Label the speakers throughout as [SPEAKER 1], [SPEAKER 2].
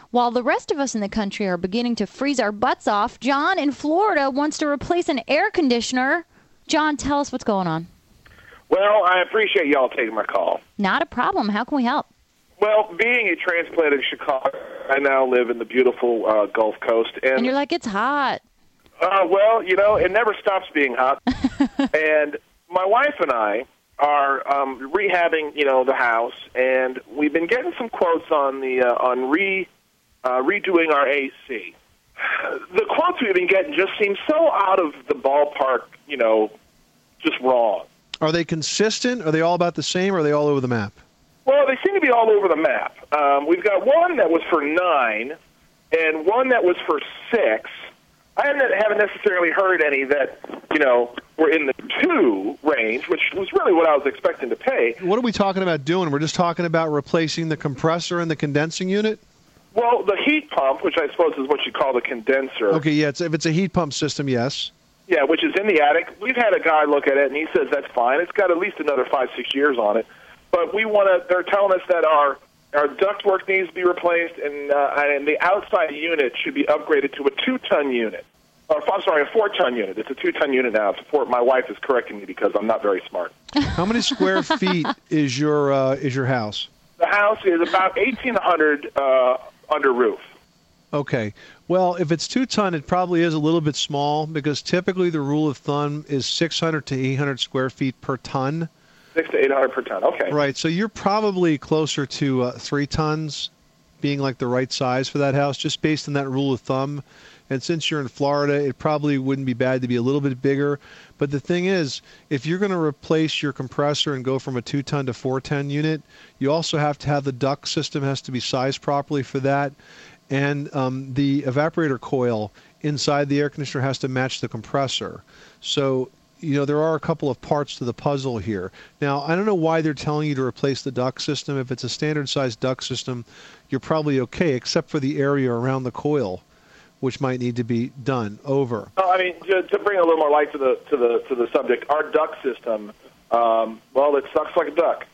[SPEAKER 1] While the rest of us in the country are beginning to freeze our butts off, John in Florida wants to replace an air conditioner. John, tell us what's going on.
[SPEAKER 2] Well, I appreciate y'all taking my call.
[SPEAKER 1] Not a problem. How can we help?
[SPEAKER 2] Well, being a transplant in Chicago, I now live in the beautiful Gulf Coast.
[SPEAKER 1] And you're like, it's hot.
[SPEAKER 2] Well, it never stops being hot. And my wife and I are rehabbing, the house, and we've been getting some quotes on redoing our AC. The quotes we've been getting just seem so out of the ballpark, just wrong.
[SPEAKER 3] Are they consistent? Are they all about the same, or are they all over the map?
[SPEAKER 2] Well, they seem to be all over the map. We've got one that was for 9 and one that was for 6. I haven't necessarily heard any that, were in the 2 range, which was really what I was expecting to pay.
[SPEAKER 3] What are we talking about doing? We're just talking about replacing the compressor and the condensing unit?
[SPEAKER 2] Well, the heat pump, which I suppose is what you call the condenser.
[SPEAKER 3] Okay, yeah, if it's a heat pump system, yes.
[SPEAKER 2] Yeah, which is in the attic. We've had a guy look at it, and he says that's fine. It's got at least another 5-6 years on it. But they're telling us that our ductwork needs to be replaced, and the outside unit should be upgraded to a 2-ton unit. I'm sorry, a 4-ton unit. It's a 2-ton unit now. My wife is correcting me because I'm not very smart.
[SPEAKER 3] How many square feet is your house?
[SPEAKER 2] The house is about 1,800 under roof.
[SPEAKER 3] Okay. Well, if it's 2-ton, it probably is a little bit small because typically the rule of thumb is 600 to 800 square feet per ton.
[SPEAKER 2] 600 to 800 per ton. Okay.
[SPEAKER 3] Right. So you're probably closer to 3 tons being like the right size for that house, just based on that rule of thumb. And since you're in Florida, it probably wouldn't be bad to be a little bit bigger. But the thing is, if you're going to replace your compressor and go from a 2-ton to 4-ton unit, you also have to have the duct system has to be sized properly for that. And the evaporator coil inside the air conditioner has to match the compressor. So, there are a couple of parts to the puzzle here. Now, I don't know why they're telling you to replace the duct system. If it's a standard-sized duct system, you're probably okay, except for the area around the coil, which might need to be done over.
[SPEAKER 2] To bring a little more light to the subject, our duct system, it sucks like a duck.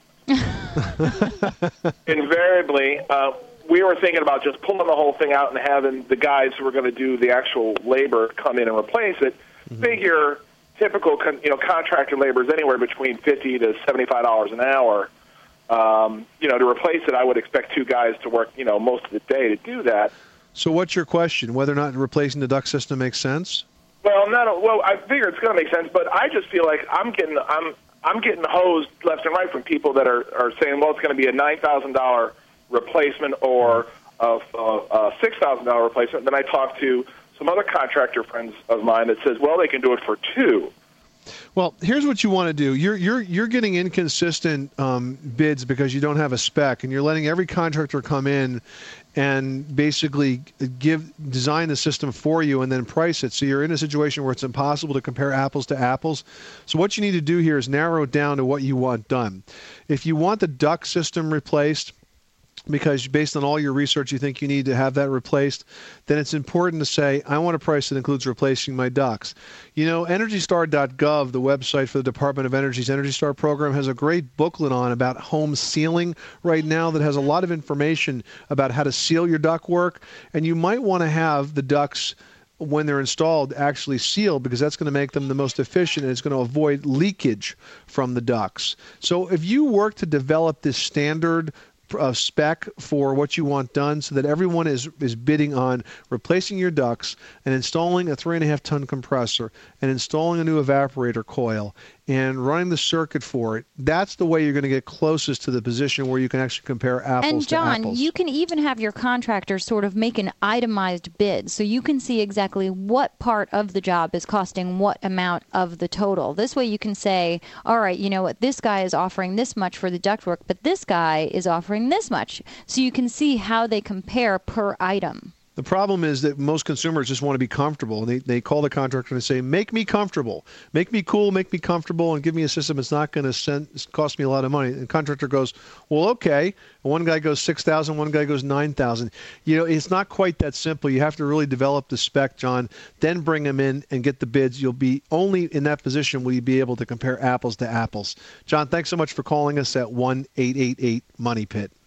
[SPEAKER 2] Invariably, we were thinking about just pulling the whole thing out and having the guys who were going to do the actual labor come in and replace it. Mm-hmm. Figure typical, contractor labor is anywhere between $50 to $75 an hour. To replace it, I would expect 2 guys to work, most of the day to do that.
[SPEAKER 3] So what's your question? Whether or not replacing the duct system makes sense?
[SPEAKER 2] Well, I figure it's going to make sense, but I just feel like I'm getting hosed left and right from people that are saying, well, it's going to be a $9,000 replacement or a $6,000 replacement. Then I talk to some other contractor friends of mine that says, well, they can do it for 2.
[SPEAKER 3] Well, here's what you want to do. You're getting inconsistent bids because you don't have a spec, and you're letting every contractor come in and basically design the system for you and then price it. So you're in a situation where it's impossible to compare apples to apples. So what you need to do here is narrow it down to what you want done. If you want the duct system replaced, because based on all your research you think you need to have that replaced, then it's important to say, I want a price that includes replacing my ducts. EnergyStar.gov, the website for the Department of Energy's Energy Star program, has a great booklet on about home sealing right now that has a lot of information about how to seal your ductwork. And you might want to have the ducts, when they're installed, actually sealed, because that's going to make them the most efficient and it's going to avoid leakage from the ducts. So if you work to develop this standard spec for what you want done so that everyone is bidding on replacing your ducts and installing a 3.5-ton compressor and installing a new evaporator coil and running the circuit for it, that's the way you're going to get closest to the position where you can actually compare apples to apples.
[SPEAKER 1] And John, you can even have your contractor sort of make an itemized bid so you can see exactly what part of the job is costing what amount of the total. This way you can say, all right, you know what, this guy is offering this much for the ductwork, but this guy is offering this much. So you can see how they compare per item.
[SPEAKER 3] The problem is that most consumers just want to be comfortable, and they call the contractor and say, make me comfortable, make me cool, make me comfortable, and give me a system that's not going to cost me a lot of money. And the contractor goes, well, okay. And one guy goes $6,000, one guy goes $9,000. It's not quite that simple. You have to really develop the spec, John, then bring them in and get the bids. You'll be only in that position will you be able to compare apples to apples. John, thanks so much for calling us at 1-888-MONEY-PIT.